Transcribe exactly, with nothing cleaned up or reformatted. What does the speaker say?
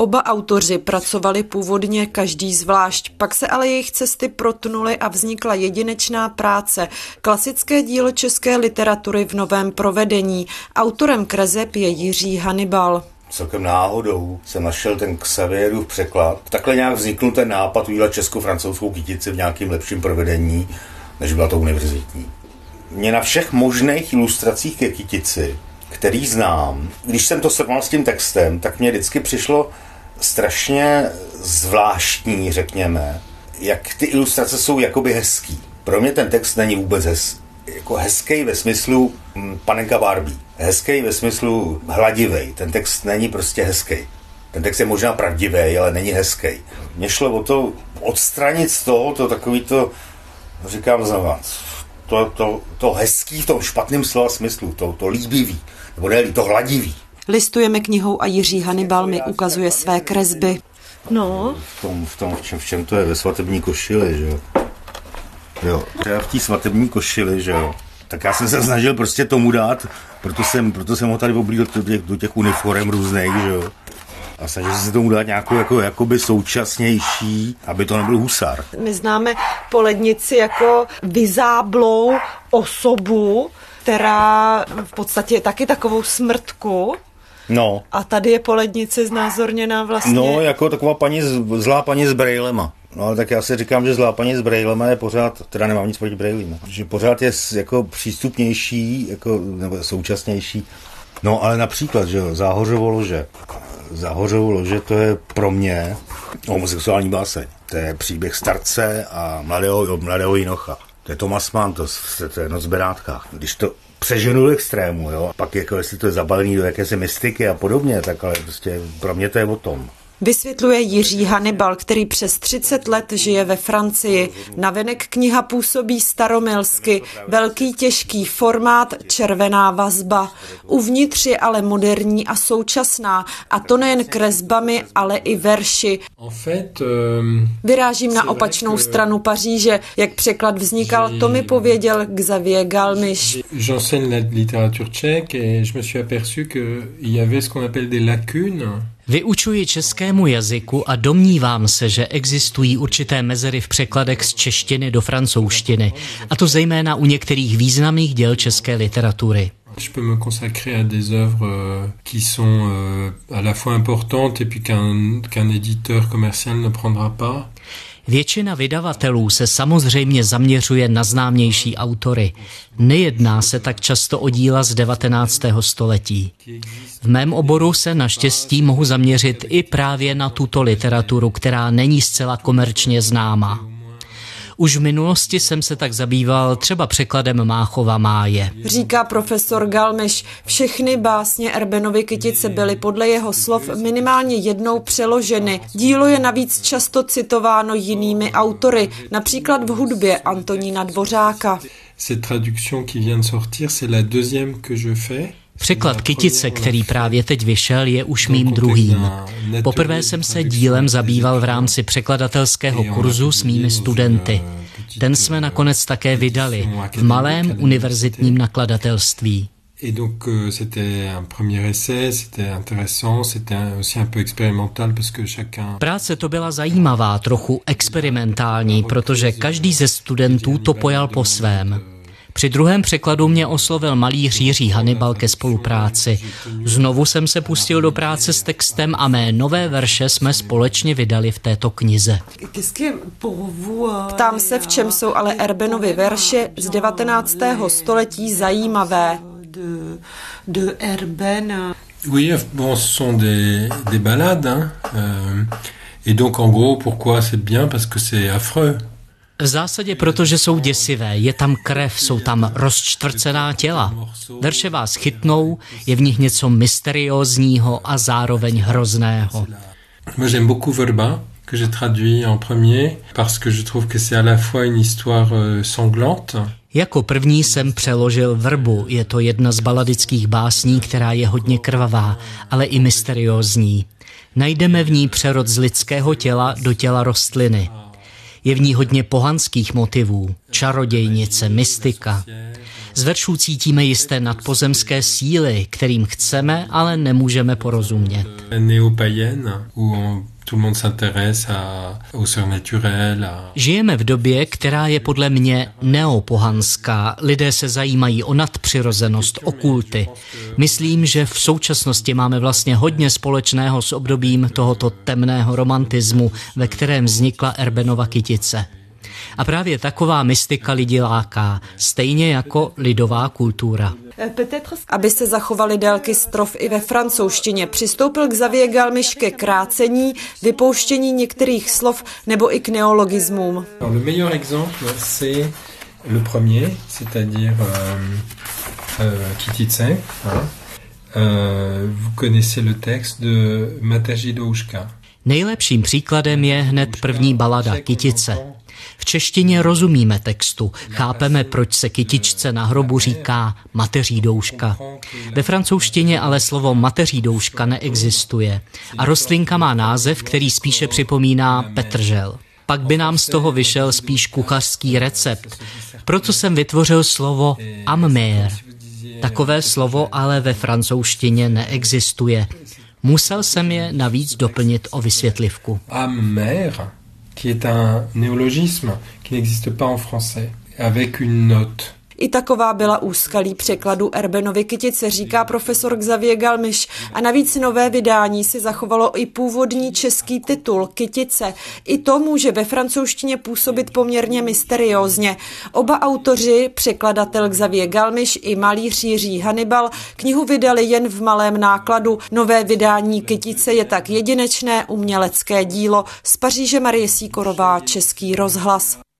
Oba autoři pracovali původně každý zvlášť, pak se ale jejich cesty protnuly a vznikla jedinečná práce, klasické dílo české literatury v novém provedení. Autorem kreseb je Jiří Hannibal. Celkem náhodou jsem našel ten Xavierův překlad. Takhle nějak vznikl ten nápad udělat česko-francouzskou kytici v nějakým lepším provedení, než byla to univerzitní. Mě na všech možných ilustracích ke kytici, který znám, když jsem to srovnal s tím textem, tak mě vždycky přišlo strašně zvláštní, řekněme, jak ty ilustrace jsou jakoby hezký. Pro mě ten text není vůbec hez, jako hezký ve smyslu hm, panenka Barbie. Hezký ve smyslu hladivej. Ten text není prostě hezký. Ten text je možná pravdivý, ale není hezký. Mně šlo o to odstranit z toho to takový to, říkám znova, to, to, to hezký v tom špatném slova smyslu, to, to líbivý, nebo ne, to hladivý. Listujeme knihou a Jiří Hannibal mi ukazuje své kresby. No. V tom, v tom, v čem, v čem to je, ve svatební košili, že jo. Jo, já v té svatební košili, že jo. Tak já jsem se snažil prostě tomu dát, proto jsem, proto jsem ho tady oblídl do těch, do těch uniform různých, že jo. A snažil jsem se tomu dát nějakou jako, jakoby současnější, aby to nebyl husar. My známe po lednici jako vyzáblou osobu, která v podstatě je taky takovou smrtku. No. A tady je po lednici znázorněná vlastně. No, jako taková paní, zlá paní s brejlema. No, tak já si říkám, že zlá paní s brejlema je pořád, teda nemám nic proti brejlím, že pořád je jako přístupnější, jako, nebo současnější. No, ale například, že jo, Záhořovo lože. Záhořovo lože, to je pro mě homosexuální báseň. To je příběh starce a mladého, mladého jinocha. To je Thomas Mann, to, to je Noc v Benátkách. Když to přeženu do extrému, jo, a pak jako jestli to je zabalený do jakési mystiky a podobně, tak ale prostě pro mě to je o tom. Vysvětluje Jiří Hannibal, který přes třicet let žije ve Francii. Navenek kniha působí staromilsky, velký těžký formát, červená vazba. Uvnitř je ale moderní a současná, a to nejen kresbami, ale i verši. Vyrážím na opačnou stranu Paříže. Jak překlad vznikal, to mi pověděl Xavier Galmiš. J'enseigne la littérature tchèque et je me suis aperçu qu'il y avait ce qu'on appelle des lacunes. Vyučuji českému jazyku a domnívám se, že existují určité mezery v překladech z češtiny do francouzštiny, a to zejména u některých významných děl české literatury. Je peux me consacrer à des œuvres qui sont à la fois importantes et puis qu'un qu'un éditeur commercial ne prendra pas. Většina vydavatelů se samozřejmě zaměřuje na známější autory. Nejedná se tak často o díla z devatenáctého století. V mém oboru se naštěstí mohu zaměřit i právě na tuto literaturu, která není zcela komerčně známá. Už v minulosti jsem se tak zabýval třeba překladem Máchova Máje. Říká profesor Galmiš, všechny básně Erbenovy kytice byly podle jeho slov minimálně jednou přeloženy. Dílo je navíc často citováno jinými autory, například v hudbě Antonína Dvořáka. Cette traduction qui vient de sortir, c'est la deuxième que je fais. Překlad kytice, který právě teď vyšel, je už mým druhým. Poprvé jsem se dílem zabýval v rámci překladatelského kurzu s mými studenty. Ten jsme nakonec také vydali v malém univerzitním nakladatelství. Et donc c'était un premier essai, c'était intéressant, c'était aussi un peu expérimental parce que chacun. Práce to byla zajímavá, trochu experimentální, protože každý ze studentů to pojal po svém. Při druhém překladu mě oslovil malíř Jiří Hannibal ke spolupráci. Znovu jsem se pustil do práce s textem a mé nové verše jsme společně vydali v této knize. Ptám se, v čem jsou ale Erbenovy verše z devatenáctého století zajímavé. De Erben. Oui, bon, ce sont des, des ballades, hein. Euh, et donc en gros, pourquoi c'est bien? Parce que c'est affreux. V zásadě, protože jsou děsivé, je tam krev, jsou tam rozčtvrcená těla. Verše vás chytnou, je v nich něco mysteriózního a zároveň hrozného. Moi j'aime beaucoup Verba, que j'ai traduit en premier, parce que je trouve que c'est à la fois une histoire sanglante. Jako první jsem přeložil Vrbu, je to jedna z baladických básní, která je hodně krvavá, ale i mysteriózní. Najdeme v ní přerod z lidského těla do těla rostliny. Je v ní hodně pohanských motivů, čarodějnice, mystika. Z veršů cítíme jisté nadpozemské síly, kterým chceme, ale nemůžeme porozumět. Žijeme v době, která je podle mě neopohanská. Lidé se zajímají o nadpřirozenost, o kulty. Myslím, že v současnosti máme vlastně hodně společného s obdobím tohoto temného romantismu, ve kterém vznikla Erbenova kytice. A právě taková mystika lidi láká, stejně jako lidová kultura. Aby se zachovaly délky strof i ve francouzštině, přistoupil Xavier Galmiche ke krácení, vypouštění některých slov nebo i k neologismům. Le meilleur exemple, c'est le premier, c'est-à-dire kytice. Vous connaissez le texte de Mataji Douška. Nejlepším příkladem je hned první balada Kytice. V češtině rozumíme textu, chápeme, proč se kytičce na hrobu říká mateří douška. Ve francouzštině ale slovo mateří douška neexistuje a rostlinka má název, který spíše připomíná petržel. Pak by nám z toho vyšel spíš kuchařský recept. Proto jsem vytvořil slovo amère. Takové slovo ale ve francouzštině neexistuje. Musel jsem je navíc doplnit o vysvětlivku. Amère, qui est un néologisme qui n'existe pas en français, avec une note. I taková byla úskalí překladu Erbenovy kytice, říká profesor Xavier Galmiche. A navíc nové vydání si zachovalo i původní český titul Kytice. I to může ve francouzštině působit poměrně mysteriózně. Oba autoři, překladatel Xavier Galmiche i malíř Jiří Hannibal, knihu vydali jen v malém nákladu. Nové vydání Kytice je tak jedinečné umělecké dílo. Z Paříže Marie Sýkorová, Český rozhlas.